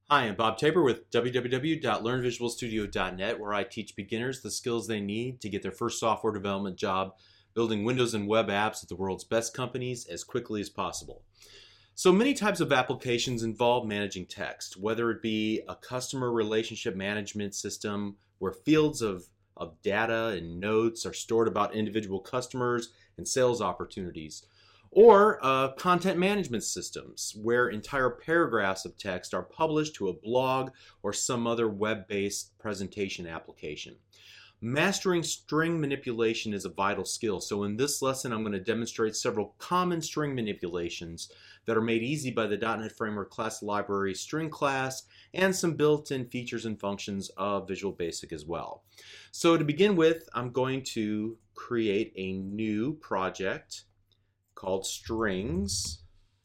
Hi, I'm Bob Tabor with www.learnvisualstudio.net, where I teach beginners the skills they need to get their first software development job building Windows and web apps at the world's best companies as quickly as possible. So many types of applications involve managing text, whether it be a customer relationship management system where fields of data and notes are stored about individual customers and sales opportunities, or content management systems where entire paragraphs of text are published to a blog or some other web-based presentation application. Mastering string manipulation is a vital skill. So in this lesson, I'm going to demonstrate several common string manipulations that are made easy by the .NET Framework Class Library string class and some built-in features and functions of Visual Basic as well. So to begin with, I'm going to create a new project called strings.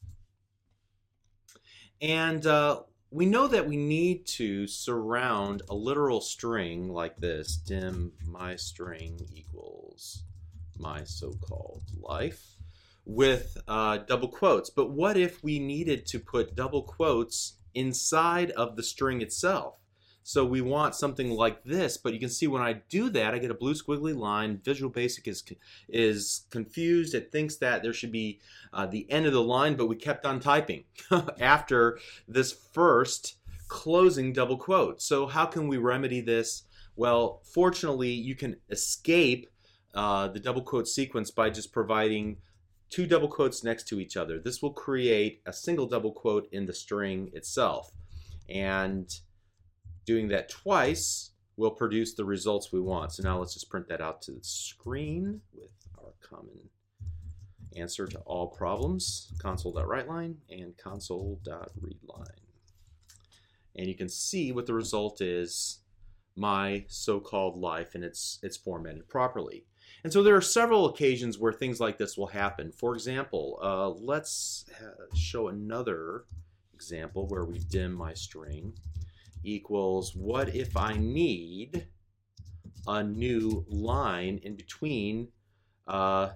And we know that we need to surround a literal string like this, dim my string equals my so-called life, with double quotes. But what if we needed to put double quotes inside of the string itself? So we want something like this, but you can see when I do that, I get a blue squiggly line. Visual Basic is confused. It thinks that there should be the end of the line, but we kept on typing after this first closing double quote. So how can we remedy this? Well, fortunately, you can escape the double quote sequence by just providing two double quotes next to each other. This will create a single double quote in the string itself. And doing that twice will produce the results we want. So now let's just print that out to the screen with our common answer to all problems, console.writeLine and console.readLine. And you can see what the result is, my so-called life, and it's formatted properly. And so there are several occasions where things like this will happen. For example, let's show another example where we dim my string equals what if I need a new line in between of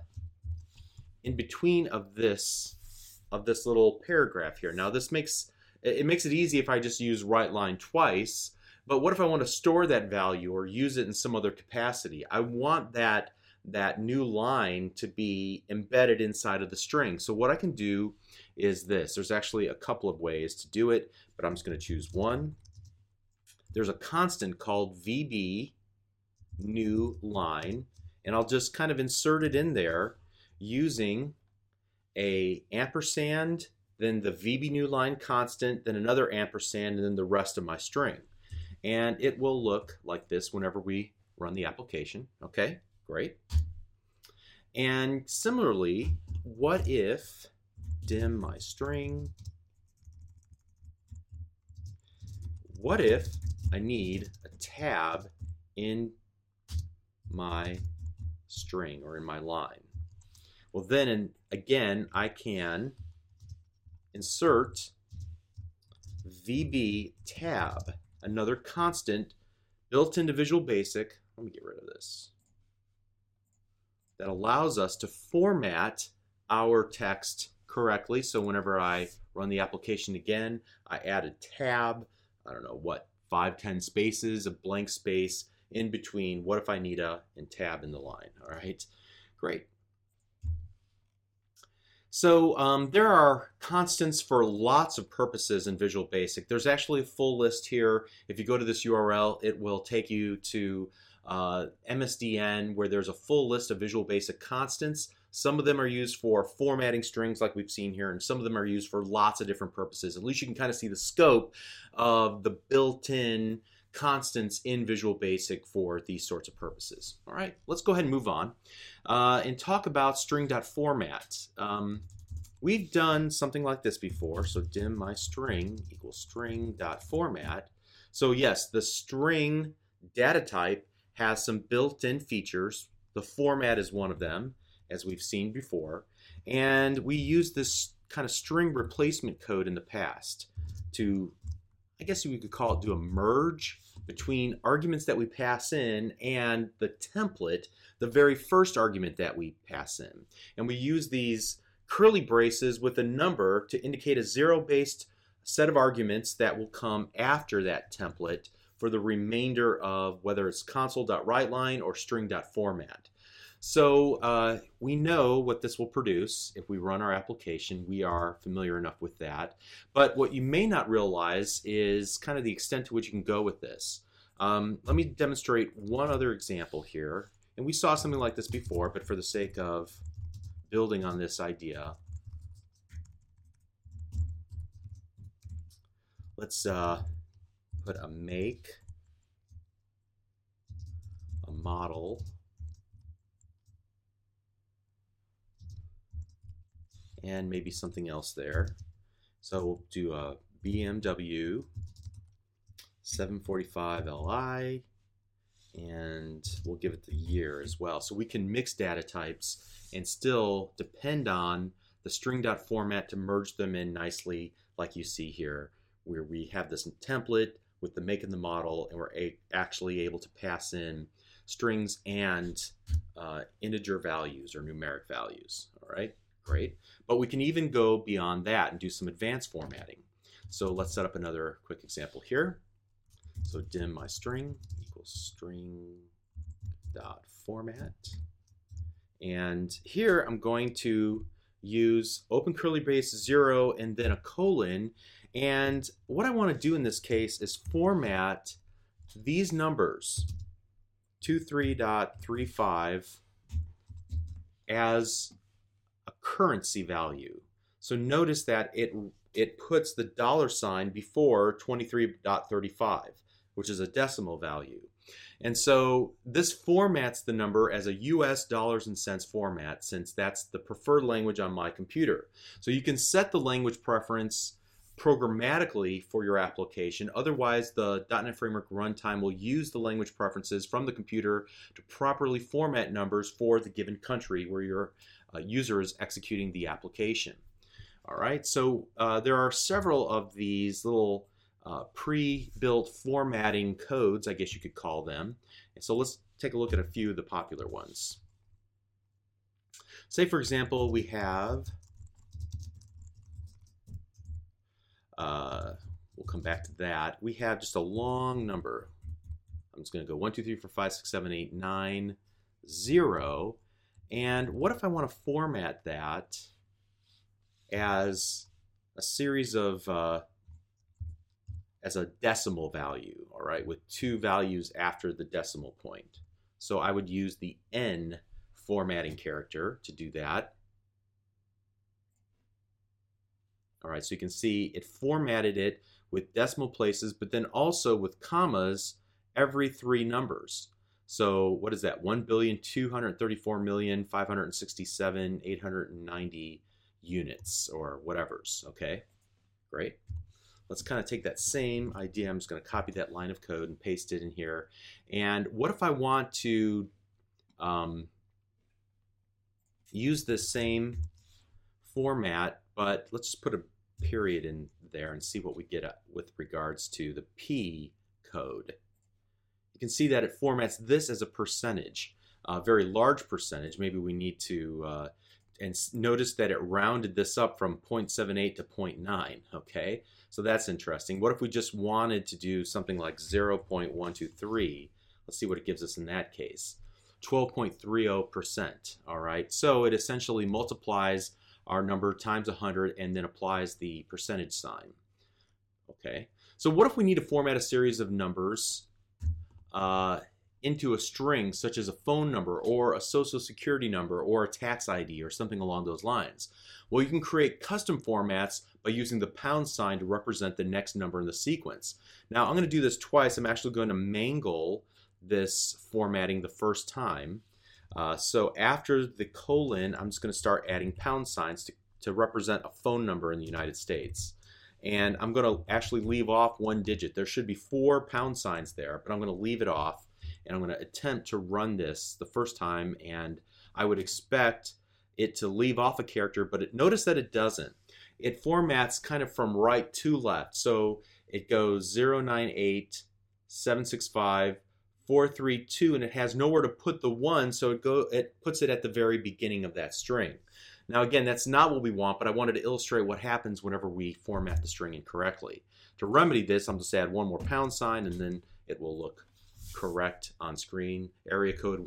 this little paragraph here. Now this makes it easy if I just use WriteLine twice, but what if I want to store that value or use it in some other capacity? I want that new line to be embedded inside of the string. So what I can do is this. There's actually a couple of ways to do it, but I'm just going to choose one. There's a constant called VB new line, and I'll just kind of insert it in there using a ampersand, then the VB new line constant, then another ampersand, and then the rest of my string. And it will look like this whenever we run the application. Okay, great. And similarly, what if dim my string? What if I need a tab in my string or in my line? Well, then again, I can insert VB tab, another constant built into Visual Basic. Let me get rid of this. That allows us to format our text correctly. So whenever I run the application again, I add a tab, I don't know what, 5, 10 spaces, a blank space in between what if I need a and tab in the line. All right, great. So there are constants for lots of purposes in Visual Basic. There's actually a full list here. If you go to this URL, it will take you to MSDN, where there's a full list of Visual Basic constants. Some of them are used for formatting strings like we've seen here, and some of them are used for lots of different purposes. At least you can kind of see the scope of the built-in constants in Visual Basic for these sorts of purposes. All right, let's go ahead and move on and talk about string.format. We've done something like this before, so dim my string equals string.format. So yes, the string data type has some built-in features. The format is one of them, as we've seen before, and we use this kind of string replacement code in the past to, I guess we could call it, do a merge between arguments that we pass in and the template, the very first argument that we pass in. And we use these curly braces with a number to indicate a zero-based set of arguments that will come after that template for the remainder of whether it's console.writeLine or string.format. So we know what this will produce if we run our application. We are familiar enough with that. But what you may not realize is kind of the extent to which you can go with this. Let me demonstrate one other example here. And we saw something like this before, but for the sake of building on this idea, let's put a make, a model, and maybe something else there. So we'll do a BMW 745 Li, and we'll give it the year as well. So we can mix data types and still depend on the string.format to merge them in nicely, like you see here, where we have this template with the make and the model, and we're actually able to pass in strings and integer values or numeric values. All right, great. But we can even go beyond that and do some advanced formatting. So let's set up another quick example here. So dim my string equals string dot format, and here I'm going to use open curly brace 0 and then a colon. And what I want to do in this case is format these numbers 23.35 as a currency value. So notice that it puts the $ before 23.35, which is a decimal value. And so this formats the number as a US dollars and cents format, since that's the preferred language on my computer. So you can set the language preference programmatically for your application. Otherwise, the .NET Framework runtime will use the language preferences from the computer to properly format numbers for the given country where your user is executing the application. All right, so there are several of these little pre-built formatting codes, I guess you could call them. And so let's take a look at a few of the popular ones. Say, for example, we have, we'll come back to that. We have just a long number. I'm just going to go 1, 2, 3, 4, 5, 6, 7, 8, 9, 0. And what if I want to format that as a series of as a decimal value, all right, with 2 values after the decimal point? So I would use the N formatting character to do that. All right, so you can see it formatted it with decimal places, but then also with commas every 3 numbers. So what is that? 1,234,567,890 units or whatever's. Okay, great. Let's kind of take that same idea. I'm just going to copy that line of code and paste it in here. And what if I want to use this same format, but let's just put a period in there and see what we get with regards to the P code. You can see that it formats this as a percentage, a very large percentage. Maybe we need to, and notice that it rounded this up from 0.78 to 0.9, okay? So that's interesting. What if we just wanted to do something like 0.123? Let's see what it gives us in that case. 12.30%, all right? So it essentially multiplies our number times 100 and then applies the percentage sign, okay? So what if we need to format a series of numbers into a string, such as a phone number or a social security number or a tax ID or something along those lines? Well, you can create custom formats by using the pound sign to represent the next number in the sequence. Now, I'm going to do this twice. I'm actually going to mangle this formatting the first time. So after the colon, I'm just going to start adding pound signs to represent a phone number in the United States. And I'm going to actually leave off 1 digit. There should be 4 pound signs there, but I'm going to leave it off. And I'm going to attempt to run this the first time, and I would expect it to leave off a character, but notice that it doesn't. It formats kind of from right to left. So it goes 098, 765, 432, and it has nowhere to put the 1, so it puts it at the very beginning of that string. Now again, that's not what we want, but I wanted to illustrate what happens whenever we format the string incorrectly. To remedy this, I'm just add one more pound sign and then it will look correct on screen. Area code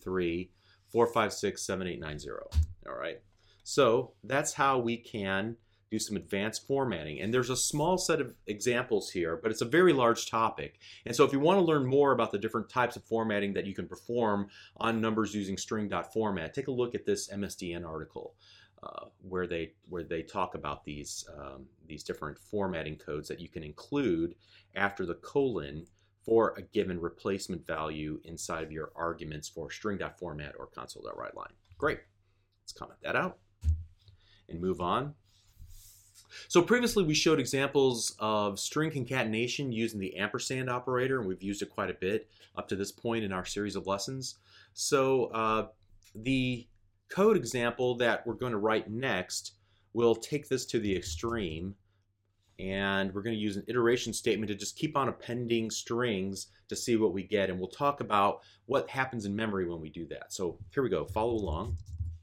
123-456-7890. All right. So that's how we can do some advanced formatting. And there's a small set of examples here, but it's a very large topic. And so if you want to learn more about the different types of formatting that you can perform on numbers using string.format, take a look at this MSDN article where they talk about these different formatting codes that you can include after the colon for a given replacement value inside of your arguments for string.format or console.writeline. Great. Let's comment that out and move on. So previously we showed examples of string concatenation using the ampersand operator, and we've used it quite a bit up to this point in our series of lessons. So the code example that we're going to write next will take this to the extreme, and we're going to use an iteration statement to just keep on appending strings to see what we get, and we'll talk about what happens in memory when we do that. So here we go. Follow along.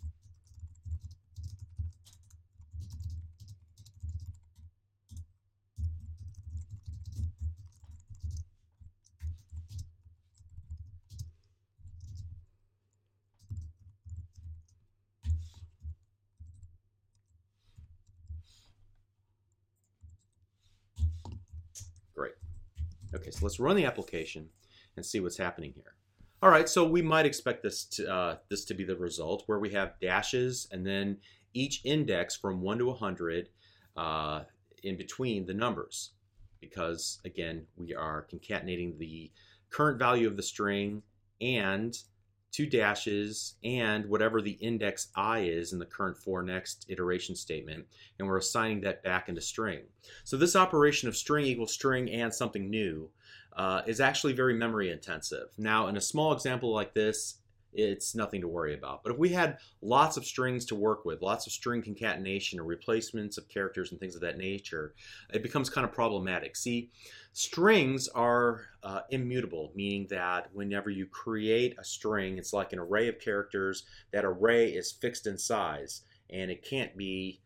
Great. Okay, so let's run the application and see what's happening here. All right, so we might expect this to be the result, where we have dashes and then each index from 1 to 100 in between the numbers, because again we are concatenating the current value of the string and two dashes and whatever the index I is in the current for next iteration statement, and we're assigning that back into string. So this operation of string equals string and something new is actually very memory intensive. Now in a small example like this, it's nothing to worry about. But if we had lots of strings to work with, lots of string concatenation or replacements of characters and things of that nature, it becomes kind of problematic. See, strings are immutable, meaning that whenever you create a string, it's like an array of characters. That array is fixed in size, and it can't be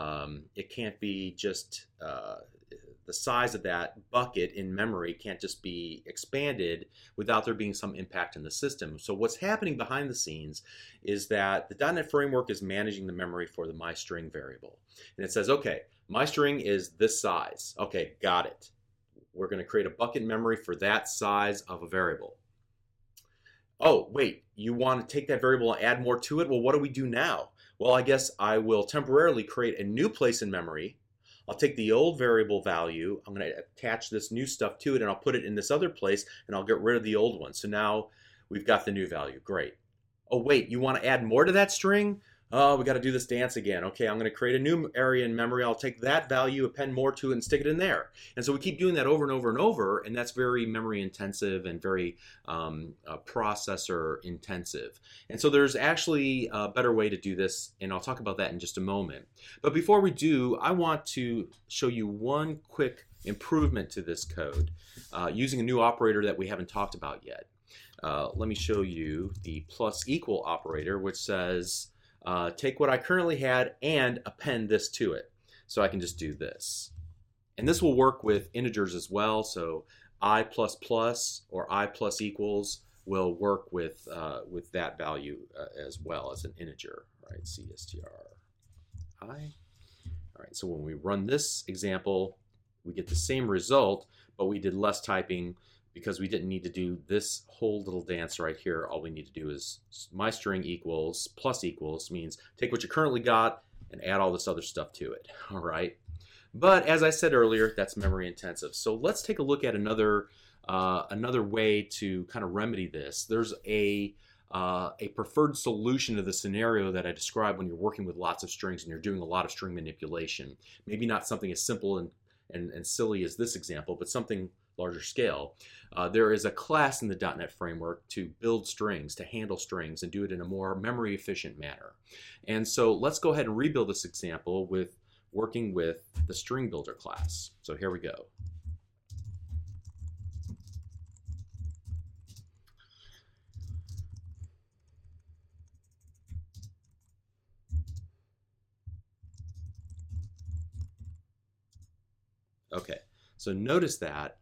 just the size of that bucket in memory can't just be expanded without there being some impact in the system. So what's happening behind the scenes is that the .NET Framework is managing the memory for the myString variable. And it says, okay, myString is this size. Okay, got it. We're going to create a bucket memory for that size of a variable. Oh, wait, you want to take that variable and add more to it? Well, what do we do now? Well, I guess I will temporarily create a new place in memory. I'll take the old variable value, I'm going to attach this new stuff to it, and I'll put it in this other place, and I'll get rid of the old one. So now we've got the new value. Great. Oh, wait, you want to add more to that string? Oh, we got to do this dance again. Okay, I'm going to create a new area in memory. I'll take that value, append more to it, and stick it in there. And so we keep doing that over and over and over, and that's very memory intensive and very processor intensive. And so there's actually a better way to do this, and I'll talk about that in just a moment. But before we do, I want to show you one quick improvement to this code using a new operator that we haven't talked about yet. Let me show you the plus equal operator, which says take what I currently had and append this to it. So I can just do this. And this will work with integers as well. So I plus plus or I plus equals will work with that value as well as an integer, right? CSTR I. All right, so when we run this example, we get the same result, but we did less typing because we didn't need to do this whole little dance right here. All we need to do is myString equals plus equals means take what you currently got and add all this other stuff to it. All right. But as I said earlier, that's memory intensive. So let's take a look at another way to kind of remedy this. There's a preferred solution to the scenario that I described when you're working with lots of strings and you're doing a lot of string manipulation. Maybe not something as simple and silly as this example, but something larger scale. There is a class in the .NET Framework to build strings, to handle strings, and do it in a more memory efficient manner. And so let's go ahead and rebuild this example with working with the string builder class. So here we go. Okay, so notice that.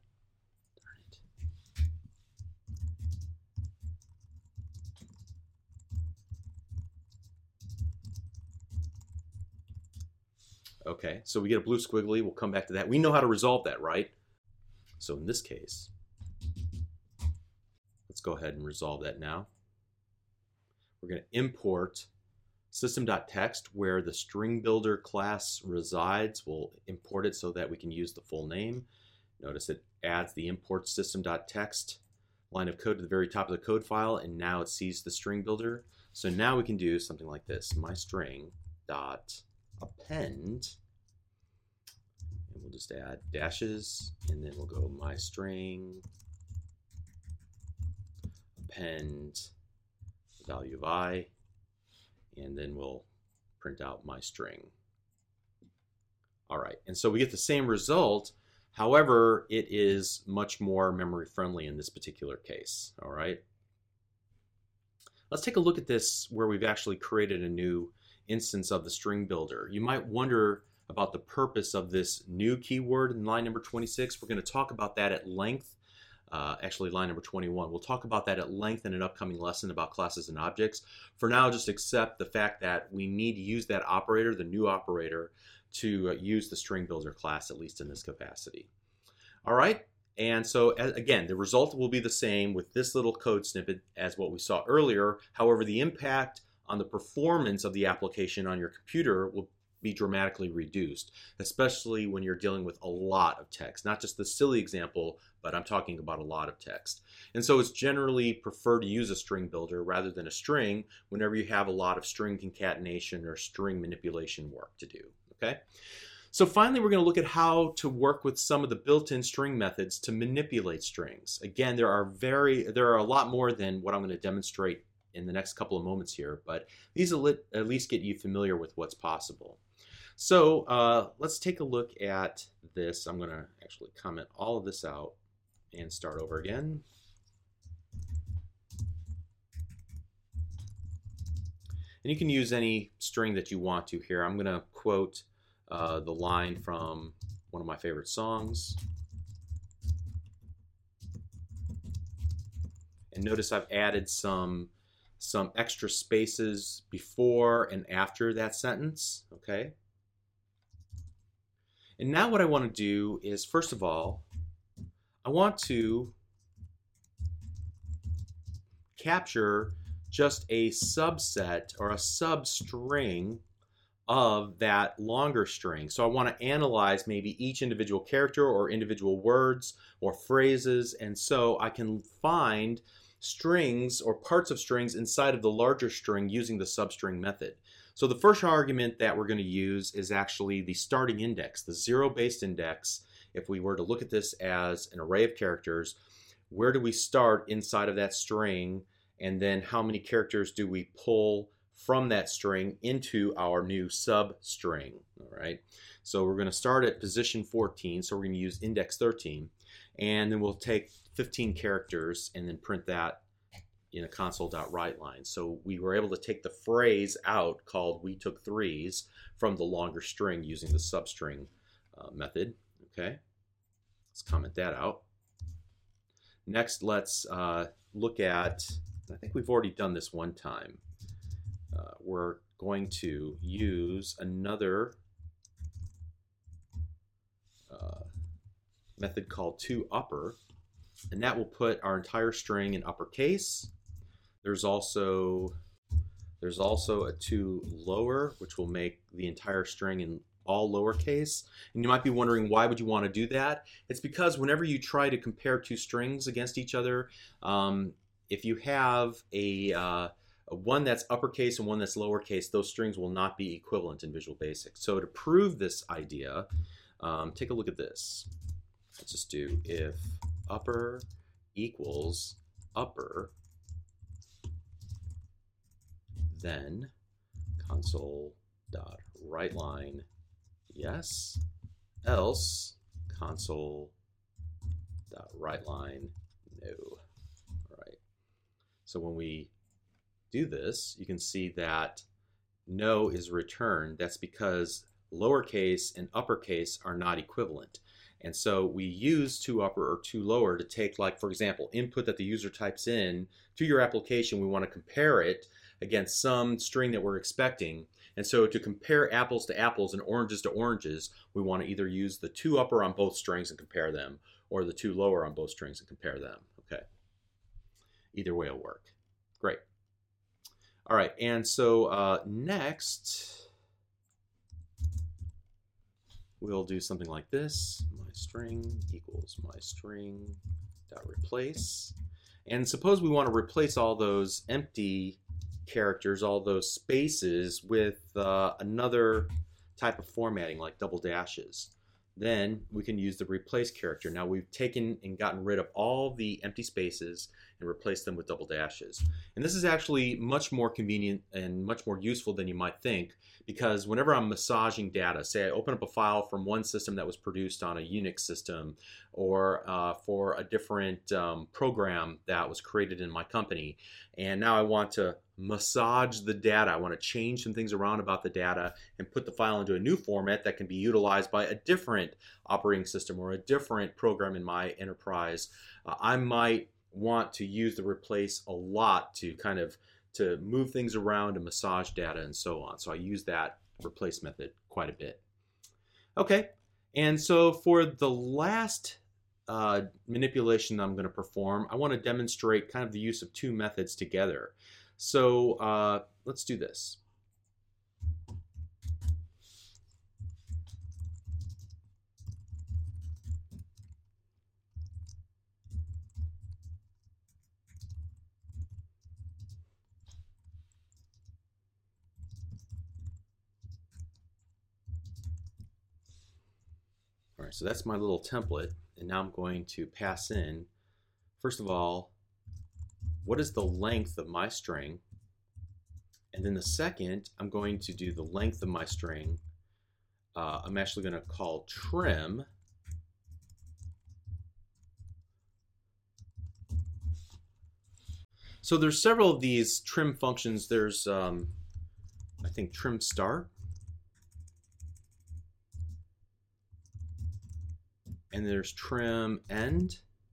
Okay, so we get a blue squiggly. We'll come back to that. We know how to resolve that, right? So in this case, let's go ahead and resolve that now. We're going to import system.text where the string builder class resides. We'll import it so that we can use the full name. Notice it adds the import system.text line of code to the very top of the code file, and now it sees the string builder. So now we can do something like this: mystring dot append, and we'll just add dashes, and then we'll go mystring append value of I, and then we'll print out my string. All right, and so we get the same result. However, it is much more memory friendly in this particular case. All right, let's take a look at this where we've actually created a new instance of the string builder. You might wonder about the purpose of this new keyword in line number 26. We're going to talk about that at length. Actually, line number 21. We'll talk about that at length in an upcoming lesson about classes and objects. For now, just accept the fact that we need to use that operator, the new operator, to use the string builder class, at least in this capacity. All right, and so again, the result will be the same with this little code snippet as what we saw earlier. However, the impact on the performance of the application on your computer will be dramatically reduced, especially when you're dealing with a lot of text. Not just the silly example, but I'm talking about a lot of text. And so it's generally preferred to use a string builder rather than a string whenever you have a lot of string concatenation or string manipulation work to do. Okay? So finally, we're going to look at how to work with some of the built-in string methods to manipulate strings. Again, there are a lot more than what I'm going to demonstrate in the next couple of moments here, but these will at least get you familiar with what's possible. So let's take a look at this. I'm going to actually comment all of this out and start over again. And you can use any string that you want to here. I'm going to quote the line from one of my favorite songs. And notice I've added some extra spaces before and after that sentence, okay? And now what I want to do is, first of all, I want to capture just a subset or a substring of that longer string. So I want to analyze maybe each individual character or individual words or phrases, and so I can find strings or parts of strings inside of the larger string using the substring method. So the first argument that we're going to use is actually the starting index, the zero-based index. If we were to look at this as an array of characters, where do we start inside of that string, and then how many characters do we pull from that string into our new substring? All right. So we're going to start at position 14, so we're going to use index 13, and then we'll take 15 characters and then print that in a console.writeLine. So we were able to take the phrase out called "we took threes" from the longer string using the substring method. Okay, let's comment that out. Next, let's look at, I think we've already done this one time. We're going to use another method called toUpper, and that will put our entire string in uppercase. There's also a toLower, which will make the entire string in all lowercase. And you might be wondering, why would you want to do that? It's because whenever you try to compare two strings against each other, if you have a one that's uppercase and one that's lowercase, those strings will not be equivalent in Visual Basic. So to prove this idea, take a look at this. Let's just do if upper equals upper, then console.writeLine yes, else console.writeLine no. All right. So when we do this, you can see that no is returned. That's because lowercase and uppercase are not equivalent. And so we use toUpper or toLower to take, like, for example, input that the user types in to your application. We want to compare it against some string that we're expecting. And so to compare apples to apples and oranges to oranges, we want to either use the toUpper on both strings and compare them, or the toLower on both strings and compare them. Okay. Either way will work. Great. All right, and so next, we'll do something like this. My string equals my string dot replace. And suppose we want to replace all those empty characters, all those spaces, with another type of formatting like double dashes. Then we can use the replace character. Now we've taken and gotten rid of all the empty spaces and replaced them with double dashes. And this is actually much more convenient and much more useful than you might think, because whenever I'm massaging data, say I open up a file from one system that was produced on a Unix system, or for a different program that was created in my company, and now I want to massage the data. I want to change some things around about the data and put the file into a new format that can be utilized by a different operating system or a different program in my enterprise. I might want to use the replace a lot to kind of to move things around and massage data and so on. So I use that replace method quite a bit. Okay, and so for the last manipulation I'm going to perform, I want to demonstrate kind of the use of two methods together. So let's do this. All right, so that's my little template, and now I'm going to pass in, first of all, what is the length of my string? And then the second, I'm going to do the length of my string. I'm actually going to call trim. So there's several of these trim functions. There's, I think, trim start. And there's trim end.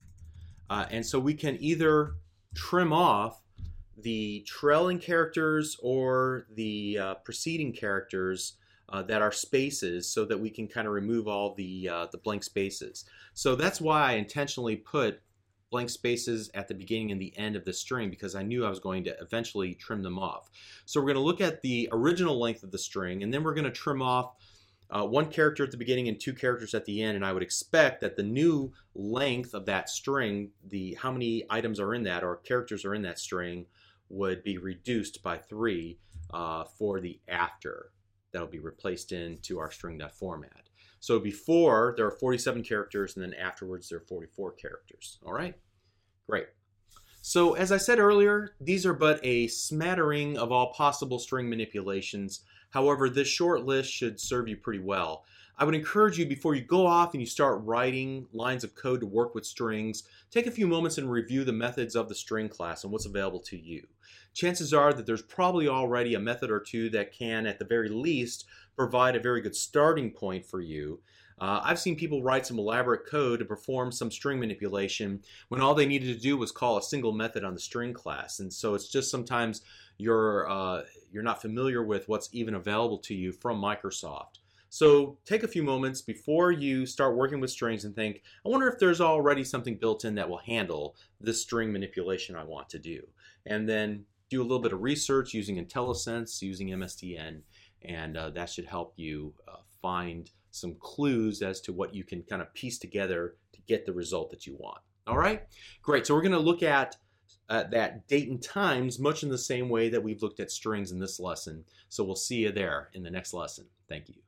And so we can either trim off the trailing characters or the preceding characters that are spaces, so that we can kind of remove all the blank spaces. So that's why I intentionally put blank spaces at the beginning and the end of the string, because I knew I was going to eventually trim them off. So we're going to look at the original length of the string, and then we're going to trim off one character at the beginning and two characters at the end, and I would expect that the new length of that string, how many items are in that or characters are in that string, would be reduced by 3 for the after. That'll be replaced into our string.format. So before, there are 47 characters, and then afterwards there are 44 characters. All right? Great. So as I said earlier, these are but a smattering of all possible string manipulations. However, this short list should serve you pretty well. I would encourage you, before you go off and you start writing lines of code to work with strings, take a few moments and review the methods of the string class and what's available to you. Chances are that there's probably already a method or two that can, at the very least, provide a very good starting point for you. I've seen people write some elaborate code to perform some string manipulation when all they needed to do was call a single method on the string class. And so it's just sometimes you're not familiar with what's even available to you from Microsoft. So take a few moments before you start working with strings and think, I wonder if there's already something built in that will handle this string manipulation I want to do. And then do a little bit of research using IntelliSense, using MSDN, and that should help you find some clues as to what you can kind of piece together to get the result that you want. All right? Great. So we're going to look at that date and times much in the same way that we've looked at strings in this lesson. So we'll see you there in the next lesson. Thank you.